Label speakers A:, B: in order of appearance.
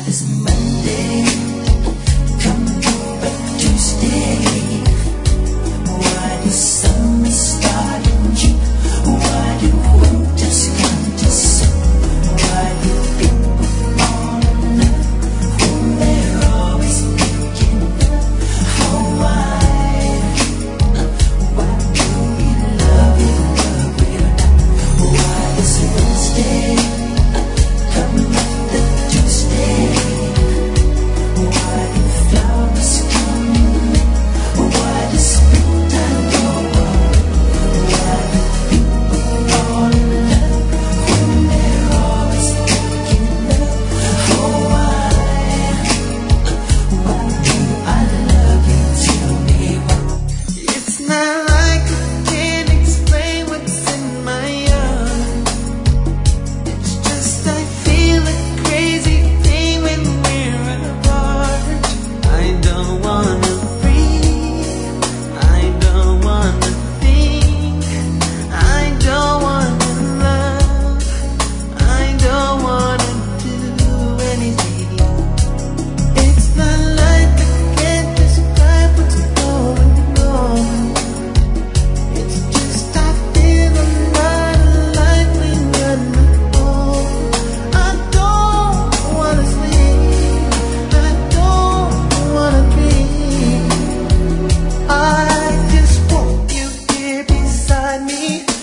A: does Monday come but Tuesday? Why does summer start in June? Why do winters come to soon? Why do people fall in love when they're always picking up? Oh, why do we love it? Why does Wednesday come after Tuesday? Why do flowers come in May? Why does springtime go away? Why do people fall in love when they're always picking up? Oh, why do I love you? Tell me why. It's not like I can't explain what's in my heart. It's just I feel a crazy thing when we're apart. I don't wanna breathe, I don't wanna think, I don't wanna love, I don't wanna do anything. It's not like I can't describe what's going on. It's just I feel I'm not alive when you're not home. I don't wanna sleep, I don't wanna dream. I just want you here beside me.